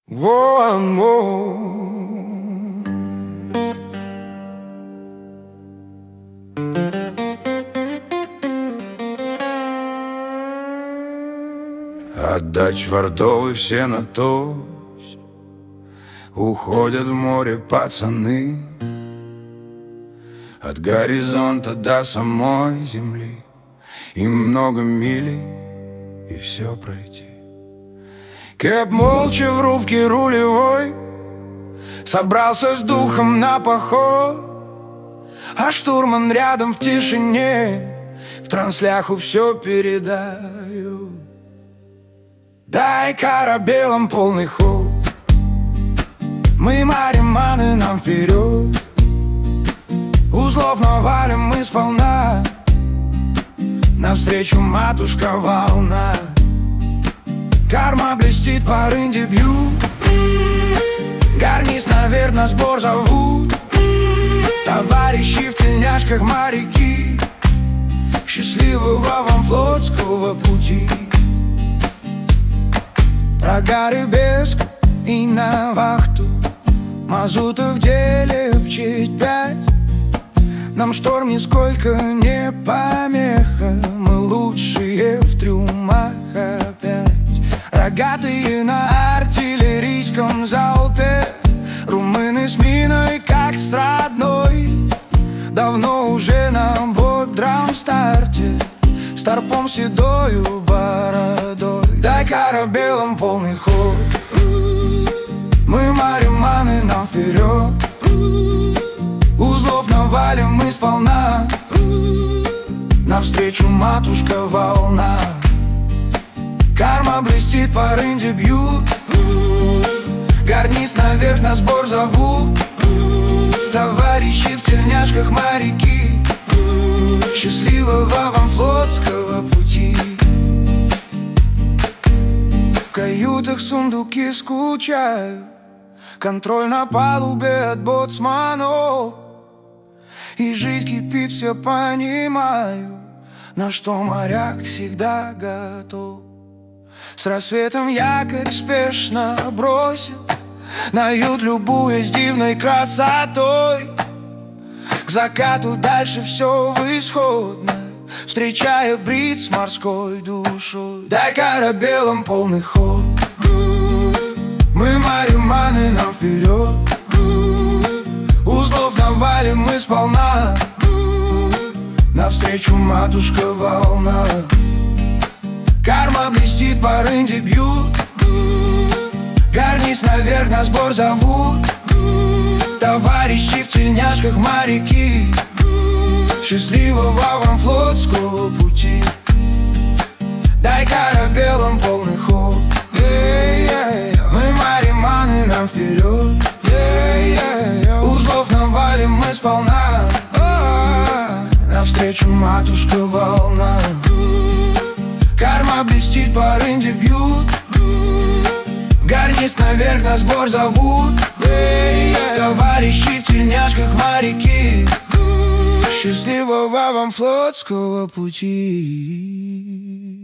One more. Отдать Вардовой все на тось, уходят в море пацаны. От горизонта до самой земли им много мили и все пройти. Кэп молча в рубке рулевой собрался с духом на поход, а штурман рядом в тишине в трансляху все передаю. Дай корабелам полный ход, мы мариманы, нам вперед. Узлов навалим мы сполна, навстречу матушка волна. Карма блестит по рынде бьют, гарниз, наверно, сбор зовут. Товарищи в тельняшках моряки, счастливого вам флотского пути. Прогары без и на вахту, мазута в деле пчить 5. Нам шторм нисколько не помеха, мы лучшие в трюмах опять. Рогатые на артиллерийском залпе, румыны с миной как с родной. Давно уже на бодром старте, с торпом седою бородой. Дай корабелам полный ход, мы мариманы, нам вперед. Узлов навалим мы сполна, навстречу матушка волна. Карма блестит по рынде бьют, гарниз наверх на сбор зовут. Товарищи в тельняшках моряки, счастливого вам флотского пути. В каютах сундуки скучают, контроль на палубе от боцманов. И жизнь кипит, все понимаю, на что моряк всегда готов. С рассветом якорь спешно бросит на ют, любуясь дивной красотой. К закату дальше все в исходной, встречая бриз с морской душой. Дай корабелам полный ход, мы мариманы, нам вперед. Узлов навалим мы сполна, навстречу матушка волна. Карма блестит по рынде бьют, гарниз наверх на сбор зовут. Товарищи в тельняшках моряки, счастливого вам флотского пути. Дай корабелам полный ход, мы мариманы, нам вперед. Узлов навалим мы сполна, навстречу матушка волна. Карма блестит по рынде бьют, гарниз наверх на сбор зовут. Товарищи в тельняшках моряки, счастливого вам флотского пути.